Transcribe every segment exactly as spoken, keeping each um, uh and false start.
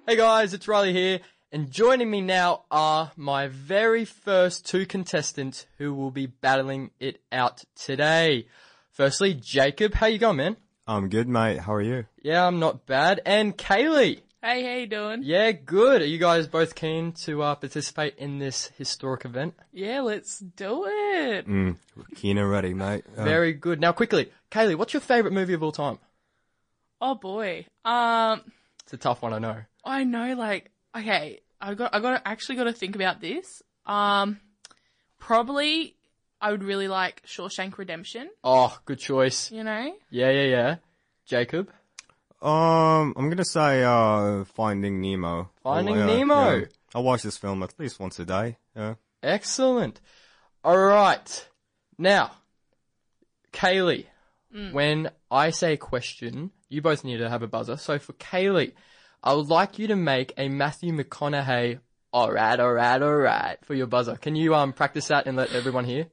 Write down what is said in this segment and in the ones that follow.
Hey guys, it's Riley here, and joining me now are my very first two contestants who will be battling it out today. Firstly, Jacob, how you going, man? I'm good, mate. How are you? Yeah, I'm not bad. And Kaylee. Hey, how you doing? Yeah, good. Are you guys both keen to uh, participate in this historic event? Yeah, let's do it. Mm, keen and ready, mate. Um, Very good. Now, quickly, Kaylee, what's your favourite movie of all time? Oh boy. Um, It's a tough one, I know. I know, like, okay, I got, I got, actually got to think about this. Um, probably, I would really like Shawshank Redemption. Oh, good choice. You know? Yeah, yeah, yeah. Jacob? Um, I'm gonna say uh, Finding Nemo. Finding Oh, yeah, Nemo. yeah. I watch this film at least once a day. Yeah. Excellent. All right. Now, Kaylee, when I say question, you both need to have a buzzer. So for Kaylee, I would like you to make a Matthew McConaughey, alright, alright, alright, for your buzzer. Can you um practice that and let everyone hear?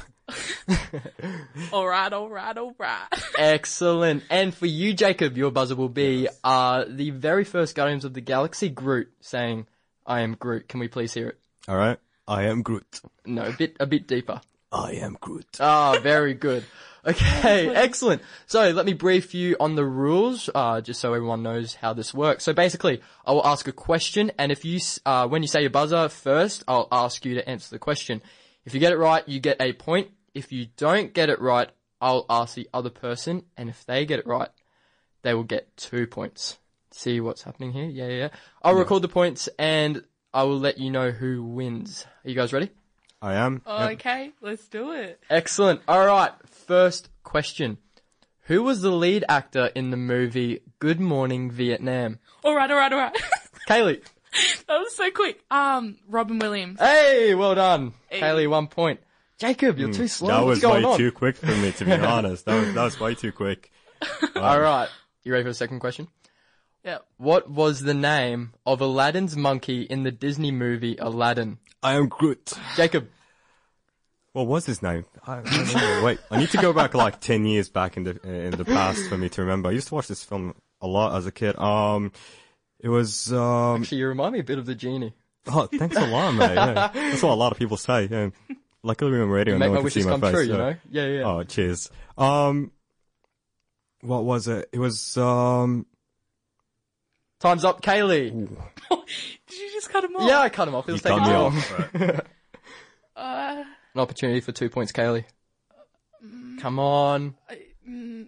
All right, all right, all right. Excellent. And for you, Jacob, your buzzer will be uh the very first Guardians of the Galaxy Groot saying, I am Groot. Can we please hear it? All right. I am Groot. No, a bit, a bit deeper. I am Groot. Ah, very good. Okay, excellent. So let me brief you on the rules, uh, just so everyone knows how this works. So basically, I will ask a question, and if you, s- uh, when you say your buzzer first, I'll ask you to answer the question. If you get it right, you get a point. If you don't get it right, I'll ask the other person, and if they get it right, they will get two points. See what's happening here? Yeah, yeah, yeah. I'll record the points, and I will let you know who wins. Are you guys ready? I am. Oh, Yep. okay, let's do it. Excellent. All right. First question. Who was the lead actor in the movie Good Morning Vietnam? All right, all right, all right. Kaylee. That was so quick. Um, Robin Williams. Hey, well done. Hey. Kaylee, one point. Jacob, you're too slow. That What's was going way on? too quick for me, to be honest. That was, that was way too quick. All right. You ready for the second question? Yep. What was the name of Aladdin's monkey in the Disney movie Aladdin? I am Groot. Jacob. What was his name? I, I don't know. Wait, I need to go back like ten years back in the in the past for me to remember. I used to watch this film a lot as a kid. Um, it was um. Actually, you remind me a bit of the genie. Oh, thanks a lot, mate. Yeah. That's what a lot of people say. Yeah. Luckily, we're on radio. Make No my one can see wishes my come face. true, yeah. you know? Yeah, yeah. Oh, cheers. Um, what was it? It was um. Time's up, Kaylee. Did you just cut him off? Yeah, I cut him off. It was You cut taking me too long. off. Right. Uh, An opportunity for two points, Kaylee. Come on. mm,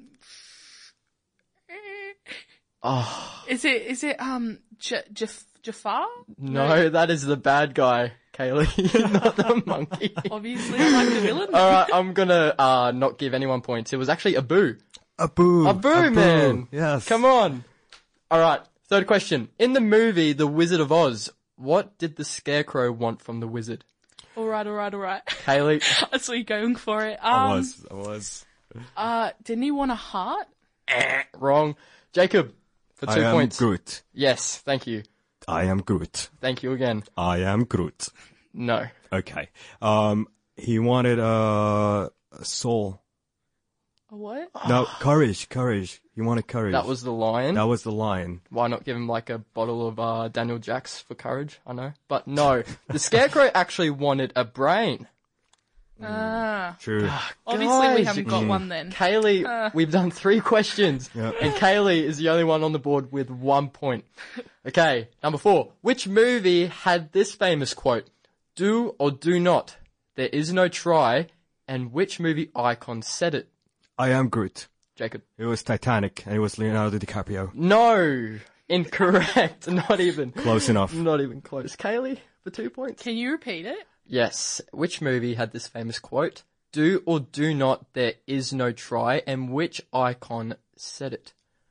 Oh, is it, is it, um, J- Jaf- Jafar? no, that is the bad guy, Kaylee, not the monkey. Obviously, I like the villain. All right, I'm gonna uh not give anyone points. It was actually Abu. Abu. Abu, man. Yes. Come on. All right, third question. In the movie The Wizard of Oz, what did the Scarecrow want from the wizard? All right, all right, all right. Kaylee. I saw you going for it. Um, I was. I was. Uh, didn't he want a heart? Wrong. Jacob, for two I am points. Groot. Yes, thank you. I am Groot. Thank you again. I am Groot. No. Okay. Um, he wanted uh, a soul. A what? No, courage, courage. He wanted courage. That was the lion. That was the lion. Why not give him like a bottle of uh, Daniel Jacks for courage? I know. But no, the Scarecrow actually wanted a brain. Ah. True. Obviously, we Guys, haven't got one then. Kaylee, Uh. we've done three questions, Yep. and Kaylee is the only one on the board with one point. Okay, number four. Which movie had this famous quote? Do or do not. There is no try. And which movie icon said it? I am Groot. Jacob. It was Titanic, and it was Leonardo DiCaprio. No. Incorrect. Not even. Close enough. Not even close. Kaylee, for two points. Can you repeat it? Yes. Which movie had this famous quote? Do or do not, there is no try, and which icon said it?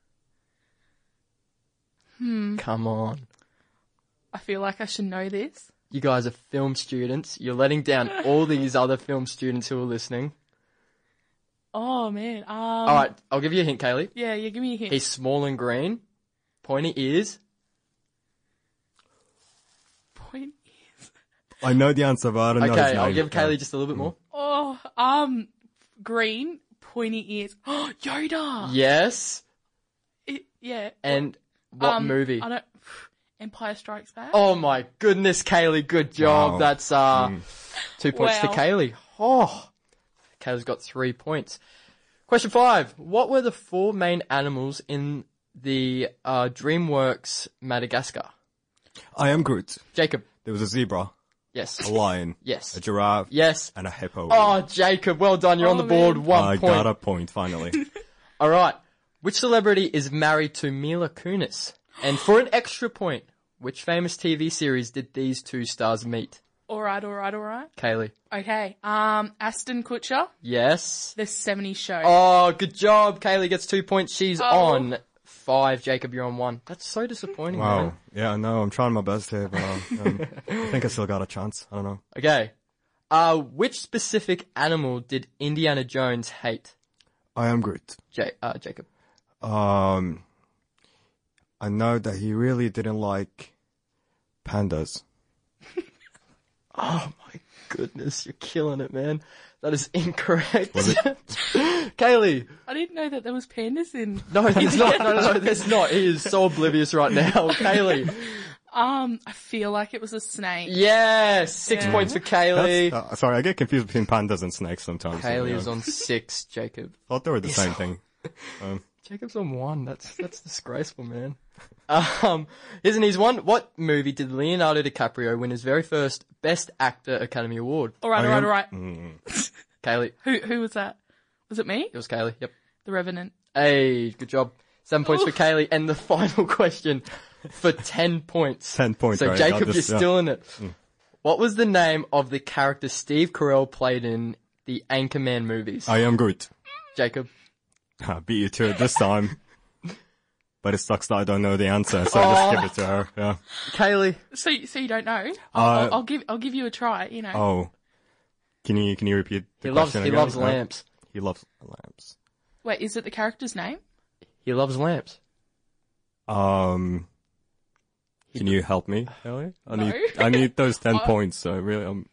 Hmm. Come on. I feel like I should know this. You guys are film students. You're letting down all these other film students who are listening. Oh man. Um, Alright, I'll give you a hint, Kaylee. Yeah, yeah. Give me a hint. He's small and green. Pointy ears. Point is. I know the answer, but I don't know his Okay, name. I'll give Kaylee just a little bit more. Oh, um, green, pointy ears. Oh, Yoda. Yes. It, yeah. And what Um, movie? I don't. Empire Strikes Back. Oh my goodness, Kaylee, good job. Wow. That's uh, two points to Wow. Kaylee. Oh, Kaylee's got three points. Question five. What were the four main animals in the uh, DreamWorks Madagascar? I am Groot. Jacob. There was a zebra, Yes. a lion, Yes. a giraffe, Yes. and a hippo. Oh, Jacob, well done. You're on Oh, the board. man. One I point. got a point finally. All right. Which celebrity is married to Mila Kunis? And for an extra point, which famous T V series did these two stars meet? All right, all right, all right. Kaylee. Okay. Um, Aston Kutcher, Yes. The seventies Show. Oh, good job. Kaylee gets two points. She's Oh. on five. Jacob, you're on one. That's so disappointing, Wow. man. Yeah, I know. I'm trying my best here, but uh, um, I think I still got a chance. I don't know. Okay. Uh, which specific animal did Indiana Jones hate? I am Groot. Ja- uh, Jacob. Um, I know that he really didn't like pandas. Oh my goodness, you're killing it, man. That is incorrect. Was it? Kaylee. I didn't know that there was pandas in. No, there's not. No, no, no, there's not. He is so oblivious right now. Kaylee. Um, I feel like it was a snake. Yes, six Yeah. points for Kaylee. That's, uh, sorry, I get confused between pandas and snakes sometimes. so, Kaylee yeah. is on six, Jacob. thought they were the same thing. Um, Jacob's on one. That's that's disgraceful, man. Um, here's an easy one. What movie did Leonardo DiCaprio win his very first Best Actor Academy Award? All right, all right, all right. mm, Kaylee. Who who was that? Was it me? It was Kaylee. Yep. The Revenant. Hey, good job. Seven points for Kaylee. And the final question for ten points. ten points, So right? Jacob, I'll you're just- yeah. still in it. What was the name of the character Steve Carell played in the Anchorman movies? I am Groot. Jacob. I beat you to it this time. But it sucks that I don't know the answer, so Oh. just give it to her. Yeah. Kaylee. So so you don't know? I'll, Uh, I'll, I'll give I'll give you a try. You know. Oh. Can you can you repeat the He loves question he again? loves Uh, lamps. He loves lamps. Wait, is it the character's name? He loves lamps. Um. Can you help me, Ellie? I No. need I need those ten Uh, points. So really, um.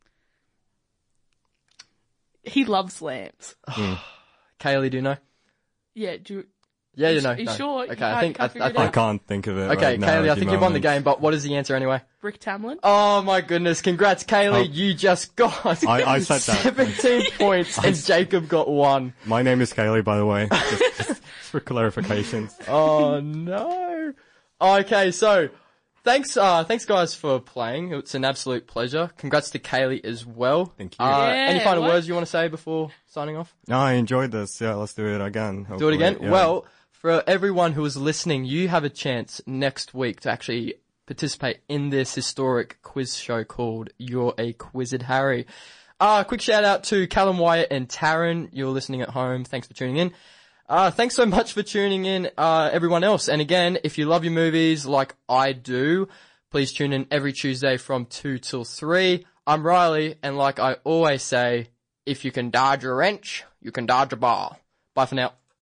He loves lamps. Kaylee, do you know? Yeah. Do you, Yeah, you You know. s- you no. sure? You Okay, can't- I think can't I, figure I it I think. can't think of it. Okay, right now Kaylee, at I the think you've won the moment. game. But what is the answer anyway? Rick Tamlin. Oh my goodness! Congrats, Kaylee. Oh. You just got I- I said that. seventeen points, and Jacob got one. My name is Kaylee, by the way. Just, just for clarifications. Oh no. Okay, so thanks, uh, thanks guys for playing. It's an absolute pleasure. Congrats to Kaylee as well. Thank you. Uh, Yeah, any final what? words you want to say before signing off? No, I enjoyed this. Yeah, let's do it again. Do it hopefully. again. Yeah. Well, for everyone who is listening, you have a chance next week to actually participate in this historic quiz show called You're a Quizzed Harry. Uh, quick shout out to Callum Wyatt and Taryn. You're listening at home. Thanks for tuning in. Uh, thanks so much for tuning in, uh, everyone else. And again, if you love your movies like I do, please tune in every Tuesday from two till three. I'm Riley, and like I always say, if you can dodge a wrench, you can dodge a ball. Bye for now.